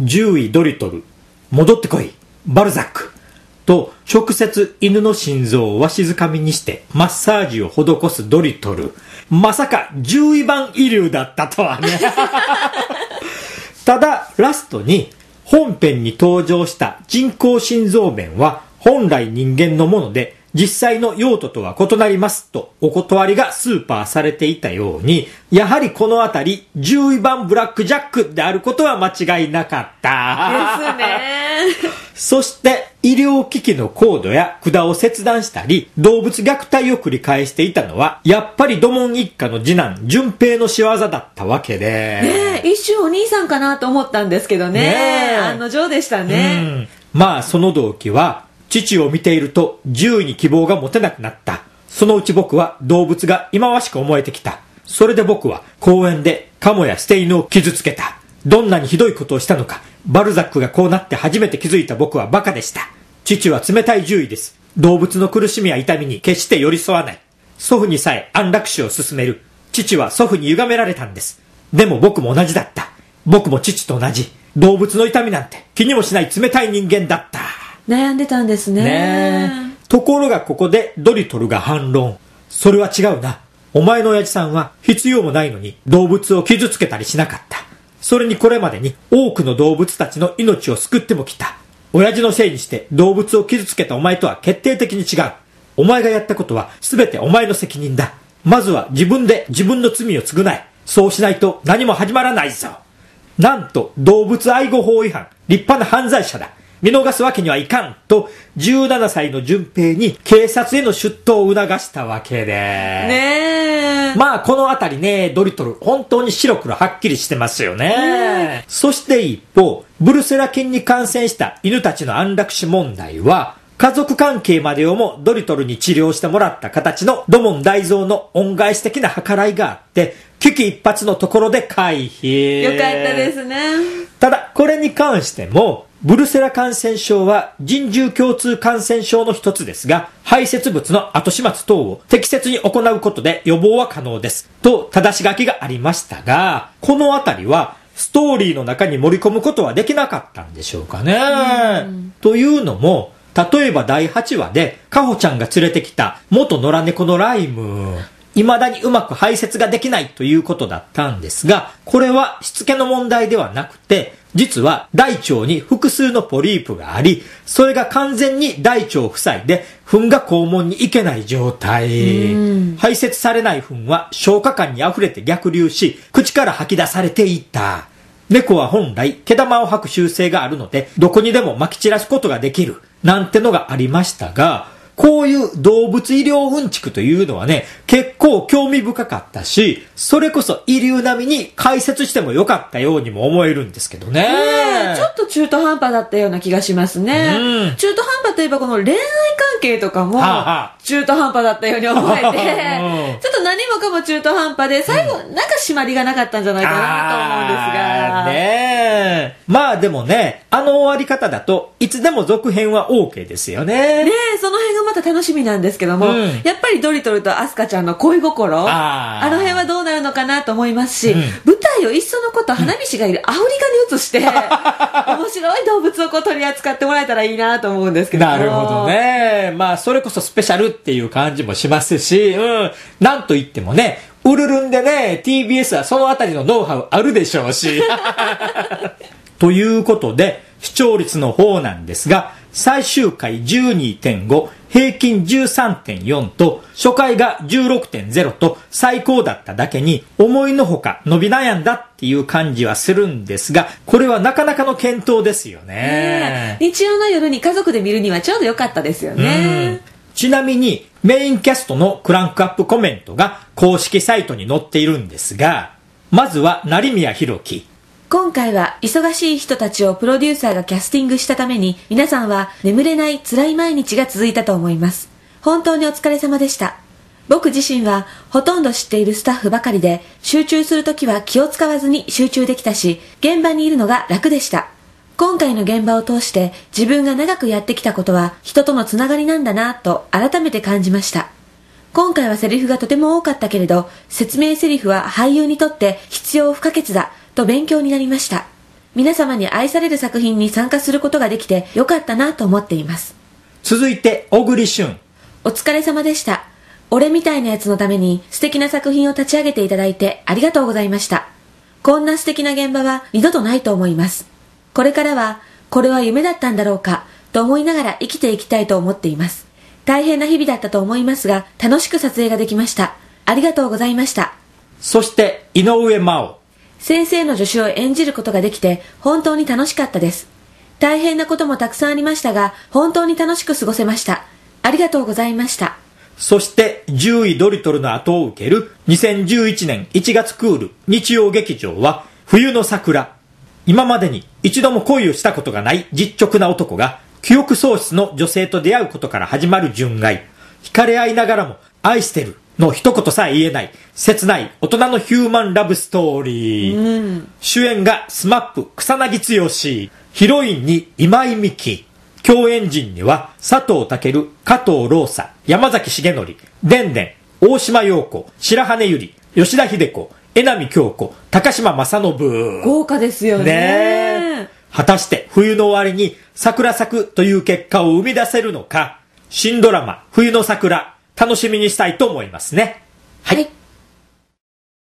獣医ドリトル、戻ってこい、バルザックと直接犬の心臓をわしづかみにしてマッサージを施すドリトル。まさか獣医版イリュウだったとはね。ただラストに本編に登場した人工心臓弁は本来人間のもので実際の用途とは異なりますとお断りがスーパーされていたように、やはりこのあたり獣医版ブラックジャックであることは間違いなかったですね。 そして医療機器のコードや管を切断したり動物虐待を繰り返していたのはやっぱり土門一家の次男順平の仕業だったわけで、 ねえ、一瞬お兄さんかなと思ったんですけど ね案の定でしたね。 まあその動機は父を見ていると獣医に希望が持てなくなった。そのうち僕は動物が忌まわしく思えてきた。それで僕は公園でカモや捨て犬を傷つけた。どんなにひどいことをしたのか、バルザックがこうなって初めて気づいた僕はバカでした。父は冷たい獣医です。動物の苦しみや痛みに決して寄り添わない。祖父にさえ安楽死を勧める。父は祖父に歪められたんです。でも僕も同じだった。僕も父と同じ。動物の痛みなんて気にもしない冷たい人間だった。 悩んでたんですね。 ところがここでドリトルが反論。それは違うな。お前の親父さんは必要もないのに動物を傷つけたりしなかった。それにこれまでに多くの動物たちの命を救ってもきた。親父のせいにして動物を傷つけたお前とは決定的に違う。お前がやったことは全てお前の責任だ。まずは自分で自分の罪を償え。そうしないと何も始まらないぞ。なんと動物愛護法違反、立派な犯罪者だ。見逃すわけにはいかんと17歳の順平に警察への出頭を促したわけで、 ねえ、 まあこのあたりね、ドリトル本当に白黒はっきりしてますよね。そして一方、ブルセラ菌に感染した犬たちの安楽死問題は家族関係までをもドリトルに治療してもらった形の土門大蔵の恩返し的な計らいがあって危機一髪のところで回避。 よかったですね。 ただこれに関してもブルセラ感染症は人獣共通感染症の一つですが、排泄物の後始末等を適切に行うことで予防は可能ですと正し書きがありましたが、このあたりはストーリーの中に盛り込むことはできなかったんでしょうかね。というのも、例えば第8話でカホちゃんが連れてきた元野良猫のライム、未だにうまく排泄ができないということだったんですが、これはしつけの問題ではなくて、実は大腸に複数のポリープがあり、それが完全に大腸を塞いで糞が肛門に行けない状態。排泄されない糞は消化管に溢れて逆流し、口から吐き出されていった。猫は本来毛玉を吐く習性があるので、どこにでも撒き散らすことができるなんてのがありましたが、こういう動物医療うんちくというのはね、結構興味深かったし、それこそ医療並みに解説してもよかったようにも思えるんですけどね。 ちょっと中途半端だったような気がしますね。中途半端といえばこの恋愛関係とかも中途半端だったように思えて、ちょっと何もかも中途半端で最後なんか締まりがなかったんじゃないかなと思うんですが、 ねえ、まあでもね、あの終わり方だといつでも続編は OK ですよね。 ねえ、その辺がまた楽しみなんですけども、やっぱりドリトルとアスカちゃんの恋心、あの辺はどうなるのかなと思いますし、舞台をいっそのこと花火師がいるアフリカに移して面白い動物をこう取り扱ってもらえたらいいなと思うんですけども。 なるほどね。まあそれこそスペシャルっていう感じもしますし、なんといってもね、ウルルンでね TBS はそのあたりのノウハウあるでしょうしということで視聴率の方なんですが、最終回 12.5、 平均 13.4 と初回が 16.0 と最高だっただけに思いのほか伸び悩んだっていう感じはするんですが、これはなかなかの検討ですよね。 日曜の夜に家族で見るにはちょうど良かったですよね。 ちなみにメインキャストのクランクアップコメントが公式サイトに載っているんですが、まずは成宮弘樹。 今回は忙しい人たちをプロデューサーがキャスティングしたために皆さんは眠れない辛い毎日が続いたと思います。本当にお疲れ様でした。僕自身はほとんど知っているスタッフばかりで集中するときは気を使わずに集中できたし、現場にいるのが楽でした。今回の現場を通して自分が長くやってきたことは人とのつながりなんだなと改めて感じました。今回はセリフがとても多かったけれど、説明セリフは俳優にとって必要不可欠だと勉強になりました。 皆様に愛される作品に参加することができてよかったなと思っています。 続いて、小栗旬。 お疲れ様でした。俺みたいなやつのために素敵な作品を立ち上げていただいてありがとうございました。こんな素敵な現場は二度とないと思います。これからは、これは夢だったんだろうか、と思いながら生きていきたいと思っています。大変な日々だったと思いますが、楽しく撮影ができました。ありがとうございました。 そして、井上真央。 先生の助手を演じることができて、本当に楽しかったです。大変なこともたくさんありましたが、本当に楽しく過ごせました。ありがとうございました。 そして10位ドリトルの後を受ける2011年1月クール日曜劇場は冬の桜。今までに一度も恋をしたことがない実直な男が記憶喪失の女性と出会うことから始まる純愛。惹かれ合いながらも愛してるの一言さえ言えない切ない大人のヒューマンラブストーリー。主演がSMAP草薙剛。ヒロインに今井美樹。共演陣には佐藤健、加藤ローサ、山崎重則、でんでん、大島陽子、白羽ゆり、吉田秀子、江波京子、高島正信。 豪華ですよね。 果たして冬の終わりに桜咲くという結果を生み出せるのか、新ドラマ冬の桜楽しみにしたいと思いますね。 はい